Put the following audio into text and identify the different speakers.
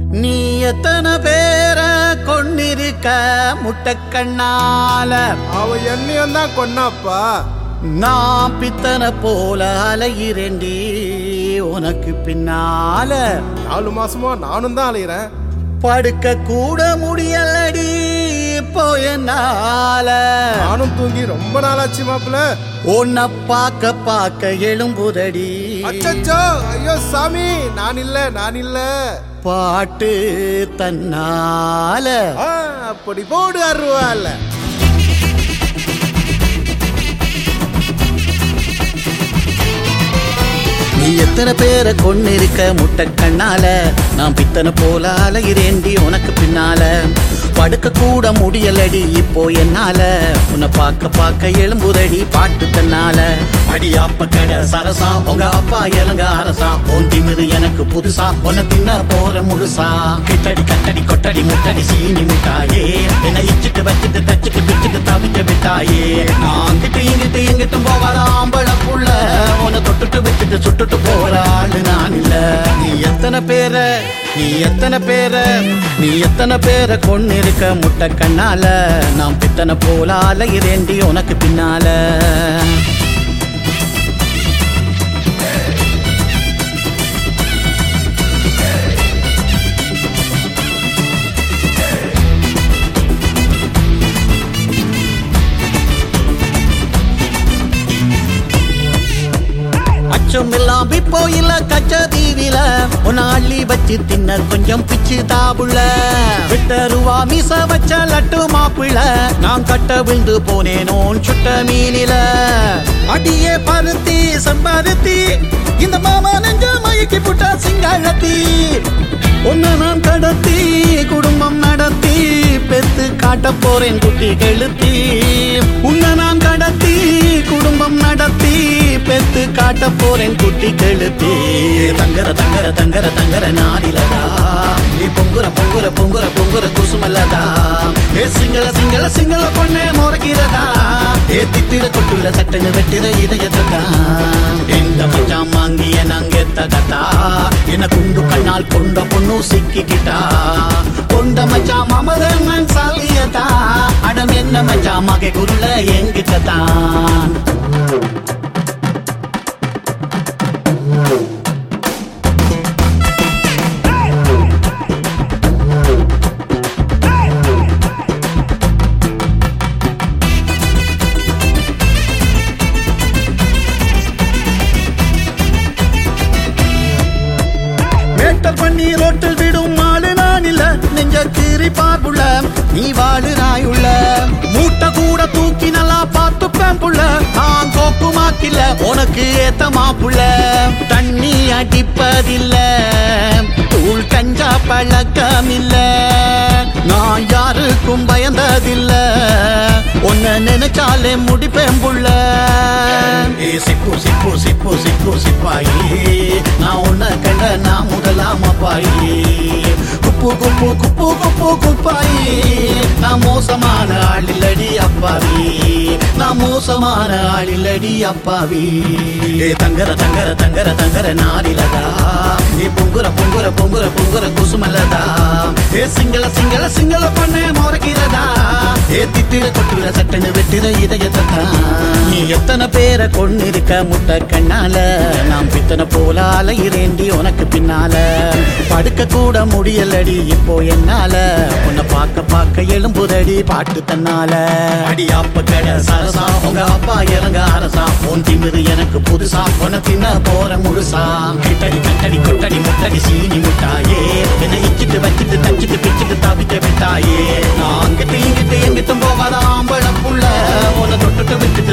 Speaker 1: நீ எத்தனை பேர கொன்னிருக்க முட்டைக்கண்ணால?
Speaker 2: அவ என்னையும் தான் கொன்னாப்பா.
Speaker 1: நான் பித்தனை போல அலையிறேண்டி உனக்கு பின்னால.
Speaker 2: 4 மாசமா நானும் தான் அலையிறேன்.
Speaker 1: படுக்க கூட முடியலடி இப்போ என்னால.
Speaker 2: நானும் தூங்கி ரொம்ப நாளாச்சு மாப்பிள்ள.
Speaker 1: உன்னை பார்க்க பார்க்க எழும்புதடி.
Speaker 2: அச்சச்சோ, ஐயோ சாமி, நான் இல்ல
Speaker 1: பாட்டு தன்னால.
Speaker 2: அப்படி போடு அருவால.
Speaker 1: நீ எத்தனை பேரை கொன்னிருக்க முட்டைக்கண்ணால? நான் பித்தனை போல அலையிறேண்டி உனக்கு பின்னால. படுக்க கூட முடியலடி இப்போ என்னால. உன்னை பார்க்க பார்க்க எழும்புதடி பாட்டு தன்னால. அடியாப்ப கடை சரசா, உங்க அப்பா இறங்க அரசா. உன் திமிரு எனக்கு புதுசா, உன்னை தின்ன போற முழுசா. கிட்டடி கட்டடி கொட்டடி முட்டடி சீனி முட்டாயே. என்னை இச்சிட்டு வச்சிட்டு தச்சிட்டு பிச்சுட்டு தவிக்க விட்டாயே. நான் அங்கிட்டு இங்கிட்டு எங்கிட்டும் போவாத ஆம்பள புள்ள. உன்னை தொட்டுட்டு வச்சுட்டு சுட்டுட்டு போற ஆளு நான் இல்ல. நீ எத்தனை பேரை கொன்னிருக்க முட்டைக்கண்ணால? நான் பித்தனை போல அலையிறேண்டி உனக்கு பின்னால. அச்சமில்லாம் இப்போ இல்ல கச்சதீவில. உன்னை அள்ளி வச்சு தின்ன கொஞ்சம் பிச்சு தாபுள்ள. விட்டருவா மீச வச்ச லட்டு மாப்பிள்ள. நான் கட்ட விழுந்து போனேனோன் சுட்ட மீனில. அடியே பருத்தி சம்பாருத்தி, இந்த மாமா நெஞ்ச மயக்கி புட்டா சிங்காழத்தி. உன்னை நான் கடத்தி குடும்பம் நடத்தி பெத்து காட்ட போறேன் குட்டி கெழுத்தி. உன்னை நான் கடத்தி குடும்பம் நடத்தி பெத்து காட்ட போறேன் குட்டி கெழுத்தி. தங்கர தங்கர தங்கர தங்கர நாடிலதா. நீ பொங்குற பொங்குற பொங்குற பொங்குற குசுமல்லதா. ஏ சிங்கள சிங்கள சிங்கள பொண்ணே முறைக்கிறதா. ஏ தித்திர கொட்டுல சட்டன்னு வெட்டிற இதயத்தா. எந்த மச்சான் வாங்கிய நாங்க கத்தா. என்ன குண்டு கண்ணால் கொண்ட பொண்ணு சிக்கிக்கிட்டா. கொண்ட மச்சா மமதன் சாலியதா. அடம் என்ன மச்சா மகை குருள எங்கிட்டதான். பண்ணி ரோட்டில் விடும் ஆளு நான் இல்ல. நெஞ்ச கீறி பார்ப்புள்ள நீ வாழு நாயுள்ள. மூட்டை கூட தூக்கி நல்லா பார்த்துப்பேன் புள்ள. நான் கோக்குமாக்கில்ல உனக்கு ஏத்த மாப்புள்ள. தண்ணி அடிப்பதில்ல, தூள் கஞ்சா பழக்கம் இல்ல. நான் யாருக்கும் பயந்ததில்ல. உன்னை நினைச்சாலே முடிப்பேன் புள்ள. சிப்பு சிப்பு சிப்பு சிப்பு சிப்பாயி. நான் உன்னை கண்ட நான் முதலாம் அப்பாயி. குப்பு குப்பு குப்பு குப்பு குப்பாயி. நான் மோசமான ஆளில்லடி அப்பாவி. நான் மோசமான ஆளில்லடி அப்பாவி. தங்கர தங்கர தங்கர தங்கர நாடிலதா. நீ பொங்குற பொங்குற பொங்குற பொங்குற குசுமல்லதா. ஏ சிங்கள சிங்கள சிங்கள பொண்ணே முறைக்கிறதா. ஏ தித்திர கொட்டுல சட்டன்னு வெட்டிற இதயத்தா. நீ எத்தனை பேரை கொன்னிருக்க முட்டைக்கண்ணால? நான் பித்தனை போல அலையிறேண்டி உனக்கு பின்னால. படுக்க கூட முடியலடி இப்போ என்னால. உன்னை பார்க்க பார்க்க எழும்புதடி பாட்டு தன்னால. அடியாப்ப கடை சரசா, உங்க அப்பா இறங்க அரசா. உன் திமிரு எனக்கு புதுசா, உன்னை தின்ன போற முழுசா. கிட்டடி கட்டடி கொட்டடி முட்டடி சீனி முட்டாயே. என்னை இச்சிட்டு வச்சிட்டு தச்சிட்டு பிச்சுட்டு தவிக்க விட்டாயே. நான் அங்கிட்டு இங்கிட்டு எங்கிட்டும் போவாத ஆம்பள புள்ள. உன்னை தொட்டுட்டு விட்டுட்டு